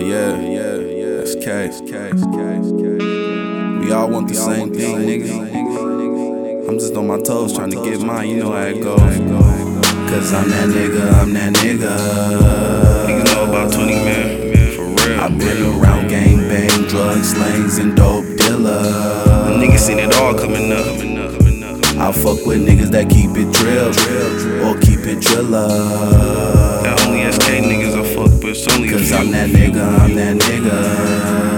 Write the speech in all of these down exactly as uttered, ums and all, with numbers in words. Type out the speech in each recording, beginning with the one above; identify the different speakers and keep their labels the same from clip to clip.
Speaker 1: yeah, yeah, yeah. That's K. We all want the same thing, nigga. I'm just on my toes trying to get mine, you know how it goes. Cause I'm that nigga, I'm that nigga.
Speaker 2: Niggas know about twenty, man, for real.
Speaker 1: I've been around gang bang, drug slangs, and dope dealers.
Speaker 2: Niggas seen it all coming up.
Speaker 1: I fuck with niggas that keep it drill, or keep it driller.
Speaker 2: Not only S K niggas I fuck, but it's only a
Speaker 1: Cause
Speaker 2: few.
Speaker 1: I'm that nigga, I'm that nigga.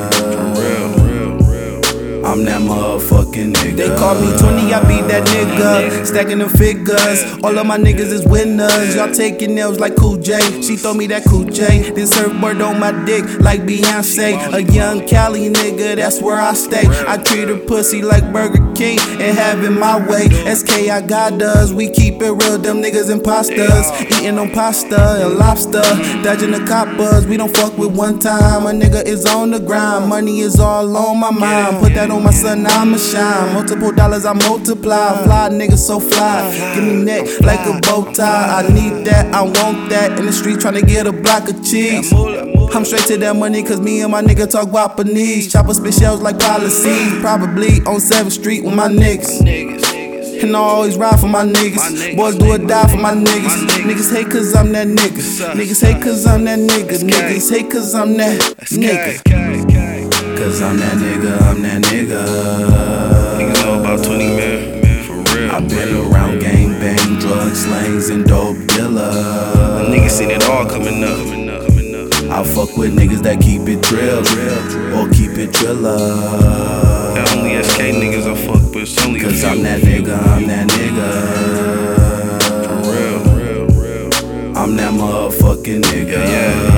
Speaker 1: I'm that motherfucking nigga.
Speaker 3: They call me twenty, I be that nigga. Stacking them figures, all of my niggas is winners. Y'all taking nails like Cool J. She throw me that Cool J. Then surfboard on my dick like Beyonce. A young Cali nigga, that's where I stay. I treat her pussy like Burger King and have it my way. S K I got us, we keep it real. Them niggas imposters, eating on pasta and lobster, dodging the coppers. We don't fuck with one time. A nigga is on the grind, money is all on my mind. Put that on my son, I'ma shine. Multiple dollars I multiply. Fly nigga so fly. Give me neck like a bow tie. I need that, I want that. In the street tryna get a block of cheese. I'm straight to that money cause me and my nigga talk Wapanese. Chopper spit shells like policies. Probably on seventh street with my niggas. And I always ride for my niggas. Boys do or die for my niggas. Niggas hate cause I'm that nigga. Niggas hate cause I'm that nigga. Niggas hate cause I'm that nigga.
Speaker 1: Cause I'm that nigga, I'm that nigga.
Speaker 2: Niggas know about twenty, man, for real.
Speaker 1: I've been around gang bang, drug slangs, and dope dealers.
Speaker 2: Niggas seen it all coming up.
Speaker 1: I fuck with niggas that keep it drill, or keep it driller.
Speaker 2: Not only S K niggas I fuck, but it's only a few.
Speaker 1: Cause I'm that nigga, I'm that nigga.
Speaker 2: For real.
Speaker 1: I'm that motherfucking nigga.
Speaker 2: Yeah.